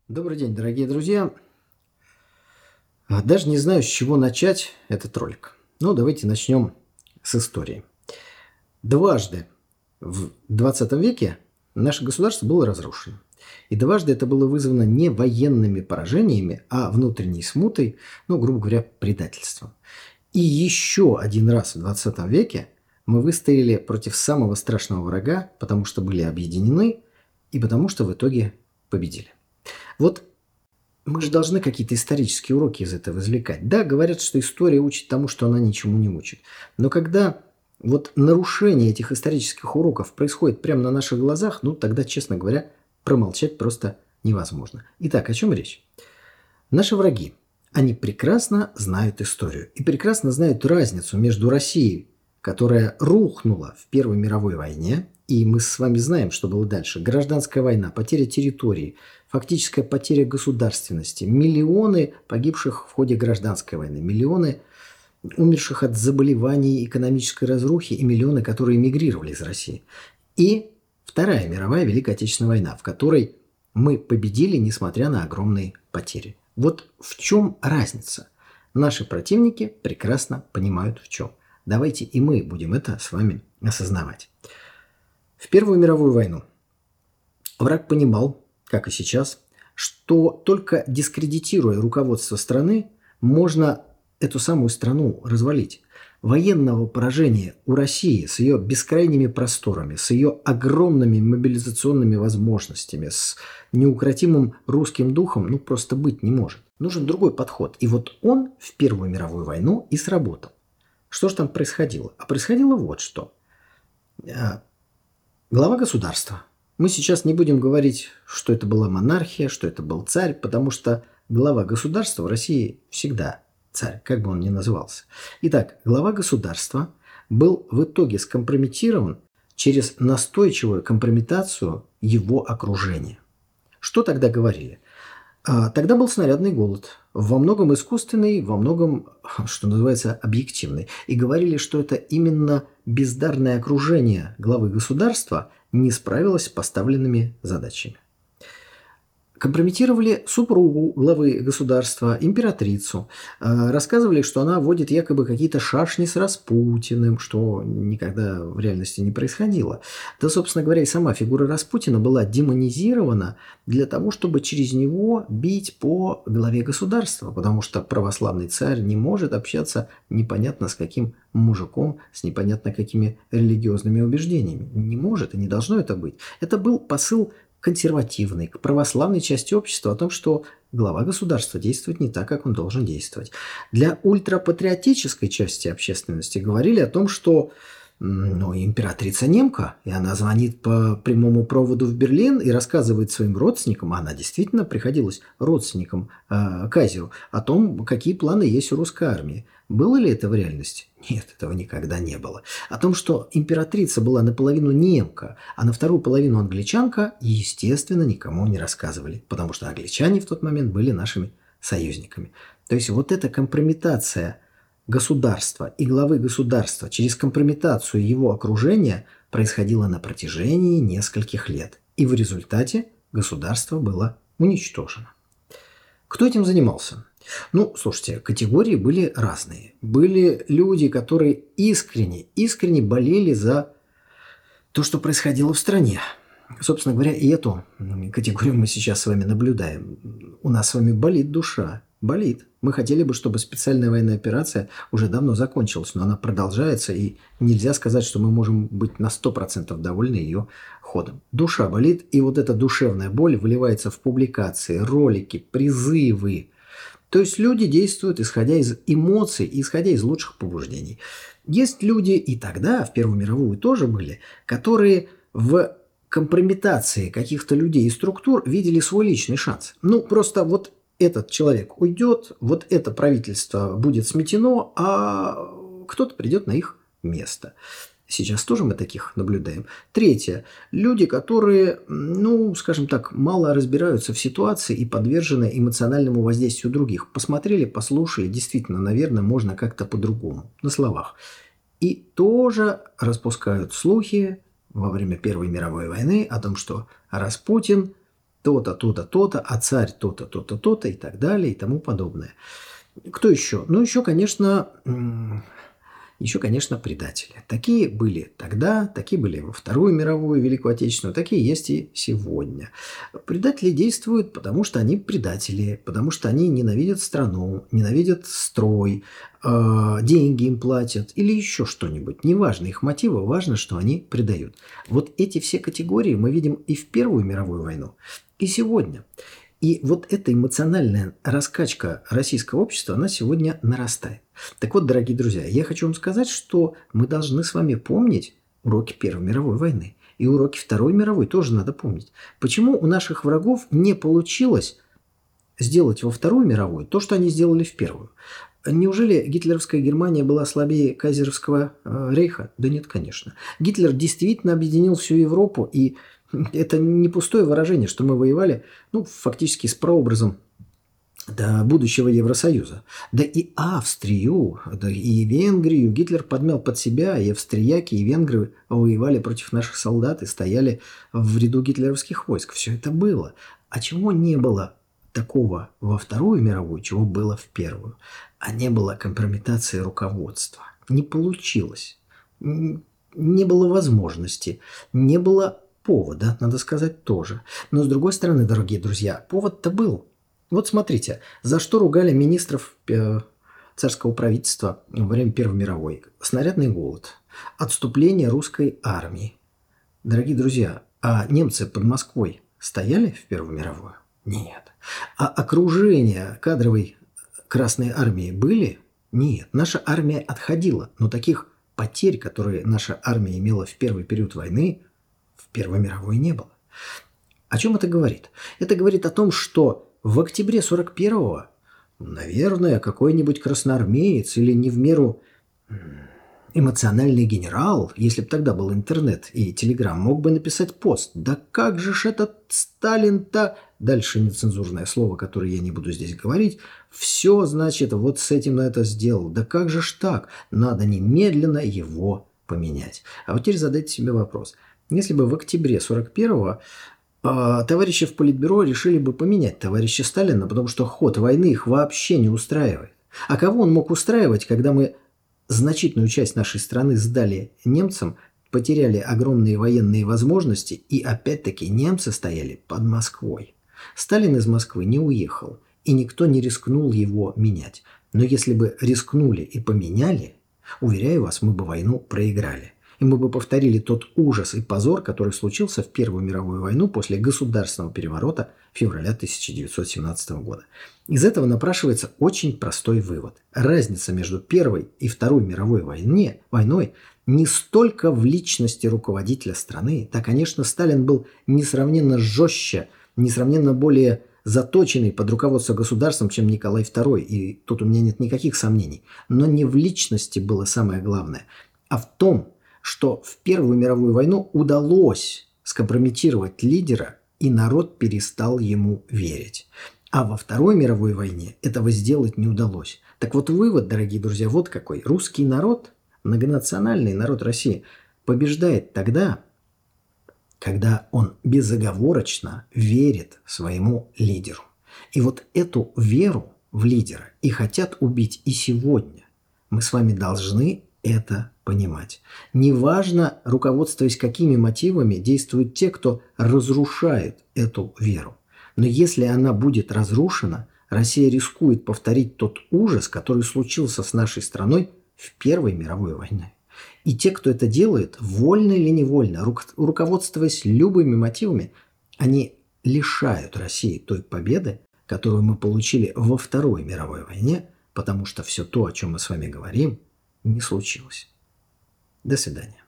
Добрый день, дорогие друзья. Даже не знаю, с чего начать этот ролик. Но давайте начнем с истории. Дважды в 20 веке наше государство было разрушено. И дважды это было вызвано не военными поражениями, а внутренней смутой, грубо говоря, предательством. И еще один раз в 20 веке мы выстояли против самого страшного врага, потому что были объединены и потому что в итоге победили. Вот мы же должны какие-то исторические уроки из этого извлекать. Да, говорят, что история учит тому, что она ничему не учит. Но когда нарушение этих исторических уроков происходит прямо на наших глазах, тогда, честно говоря, промолчать просто невозможно. Итак, о чем речь? Наши враги, они прекрасно знают историю и прекрасно знают разницу между Россией, которая рухнула в Первой мировой войне, и мы с вами знаем, что было дальше. Гражданская война, потеря территории, фактическая потеря государственности, миллионы погибших в ходе гражданской войны, миллионы умерших от заболеваний, экономической разрухи и миллионы, которые эмигрировали из России. И Вторая мировая Великая Отечественная война, в которой мы победили, несмотря на огромные потери. Вот в чем разница? Наши противники прекрасно понимают в чем. Давайте и мы будем это с вами осознавать. В Первую мировую войну враг понимал, как и сейчас, что только дискредитируя руководство страны, можно эту самую страну развалить. Военного поражения у России с ее бескрайними просторами, с ее огромными мобилизационными возможностями, с неукротимым русским духом просто быть не может. Нужен другой подход. И вот он в Первую мировую войну и сработал. Что же там происходило? А происходило вот что. Глава государства. Мы сейчас не будем говорить, что это была монархия, что это был царь, потому что глава государства в России всегда царь, как бы он ни назывался. Итак, глава государства был в итоге скомпрометирован через настойчивую компрометацию его окружения. Что тогда говорили? Тогда был снарядный голод, во многом искусственный, во многом, что называется, объективный. И говорили, что это именно бездарное окружение главы государства не справилось с поставленными задачами. Компрометировали супругу главы государства, императрицу. Рассказывали, что она водит якобы какие-то шашни с Распутиным, что никогда в реальности не происходило. Да, собственно говоря, и сама фигура Распутина была демонизирована для того, чтобы через него бить по главе государства, потому что православный царь не может общаться непонятно с каким мужиком, с непонятно какими религиозными убеждениями. Не может и не должно это быть. Это был посыл консервативной, к православной части общества о том, что глава государства действует не так, как он должен действовать. Для ультрапатриотической части общественности говорили о том, что императрица немка, и она звонит по прямому проводу в Берлин и рассказывает своим родственникам, а она действительно приходилась родственникам Кайзеру, о том, какие планы есть у русской армии. Было ли это в реальности? Нет, этого никогда не было. О том, что императрица была наполовину немка, а на вторую половину англичанка, естественно, никому не рассказывали, потому что англичане в тот момент были нашими союзниками. То есть вот эта компрометация государства и главы государства через компрометацию его окружения происходила на протяжении нескольких лет. И в результате государство было уничтожено. Кто этим занимался? Слушайте, категории были разные. Были люди, которые искренне болели за то, что происходило в стране. Собственно говоря, и эту категорию мы сейчас с вами наблюдаем. У нас с вами болит душа. Болит. Мы хотели бы, чтобы специальная военная операция уже давно закончилась, но она продолжается, и нельзя сказать, что мы можем быть на 100% довольны ее ходом. Душа болит, и вот эта душевная боль выливается в публикации, ролики, призывы. То есть люди действуют, исходя из эмоций, исходя из лучших побуждений. Есть люди, и тогда, в Первую мировую тоже были, которые в компрометации каких-то людей и структур видели свой личный шанс. Просто вот этот человек уйдет, вот это правительство будет сметено, а кто-то придет на их место. Сейчас тоже мы таких наблюдаем. Третье. Люди, которые, скажем так, мало разбираются в ситуации и подвержены эмоциональному воздействию других. Посмотрели, послушали, действительно, наверное, можно как-то по-другому, на словах. И тоже распускают слухи во время Первой мировой войны о том, что Распутин то-то, то-то, то-то, а царь то-то, то-то, то-то и так далее и тому подобное. Кто еще? Ну, еще, конечно, предатели. Такие были тогда, такие были во Вторую мировую, Великую Отечественную, такие есть и сегодня. Предатели действуют, потому что они предатели, потому что они ненавидят страну, ненавидят строй, деньги им платят или еще что-нибудь. Неважно их мотивы, важно, что они предают. Вот эти все категории мы видим и в Первую мировую войну, и сегодня. И вот эта эмоциональная раскачка российского общества, она сегодня нарастает. Так вот, дорогие друзья, я хочу вам сказать, что мы должны с вами помнить уроки Первой мировой войны. И уроки Второй мировой тоже надо помнить. Почему у наших врагов не получилось сделать во Вторую мировую то, что они сделали в Первую? Неужели гитлеровская Германия была слабее кайзеровского рейха? Да нет, конечно. Гитлер действительно объединил всю Европу, и это не пустое выражение, что мы воевали, фактически с прообразом будущего Евросоюза. Да и Австрию, да и Венгрию Гитлер подмял под себя, и австрияки, и венгры воевали против наших солдат и стояли в ряду гитлеровских войск. Все это было. А чего не было такого во Вторую мировую, чего было в Первую? А не было компрометации руководства. Не получилось. Не было возможности. Не было повода, надо сказать, тоже. Но, с другой стороны, дорогие друзья, повод-то был. Вот смотрите, за что ругали министров царского правительства во время Первой мировой. Снарядный голод, отступление русской армии. Дорогие друзья, а немцы под Москвой стояли в Первую мировую? Нет. А окружение кадровой Красной армии были? Нет. Наша армия отходила, но таких потерь, которые наша армия имела в первый период войны, в Первой мировой не было. О чем это говорит? Это говорит о том, что в октябре 41-го, наверное, какой-нибудь красноармеец или не в меру эмоциональный генерал, если бы тогда был интернет и телеграм, мог бы написать пост. Да как же ж этот Сталин-то... Дальше нецензурное слово, которое я не буду здесь говорить. Все, значит, вот с этим на это сделал. Да как же ж так? Надо немедленно его поменять. А вот теперь задайте себе вопрос. Если бы в октябре 41-го товарищи в Политбюро решили бы поменять товарища Сталина, потому что ход войны их вообще не устраивает. А кого он мог устраивать, когда мы значительную часть нашей страны сдали немцам, потеряли огромные военные возможности, и опять-таки немцы стояли под Москвой. Сталин из Москвы не уехал, и никто не рискнул его менять. Но если бы рискнули и поменяли, уверяю вас, мы бы войну проиграли. И мы бы повторили тот ужас и позор, который случился в Первую мировую войну после государственного переворота февраля 1917 года. Из этого напрашивается очень простой вывод. Разница между Первой и Второй мировой войной не столько в личности руководителя страны. Да, конечно, Сталин был несравненно жестче, несравненно более заточенный под руководство государством, чем Николай II. И тут у меня нет никаких сомнений. Но не в личности было самое главное, а в том, что в Первую мировую войну удалось скомпрометировать лидера, и народ перестал ему верить. А во Второй мировой войне этого сделать не удалось. Так вот вывод, дорогие друзья, вот какой. Русский народ, многонациональный народ России, побеждает тогда, когда он безоговорочно верит своему лидеру. И вот эту веру в лидера и хотят убить и сегодня. Мы с вами должны это понимать. Неважно, руководствуясь какими мотивами действуют те, кто разрушает эту веру. Но если она будет разрушена, Россия рискует повторить тот ужас, который случился с нашей страной в Первой мировой войне. И те, кто это делает, вольно или невольно, руководствуясь любыми мотивами, они лишают России той победы, которую мы получили во Второй мировой войне, потому что все то, о чем мы с вами говорим, не случилось. До свидания.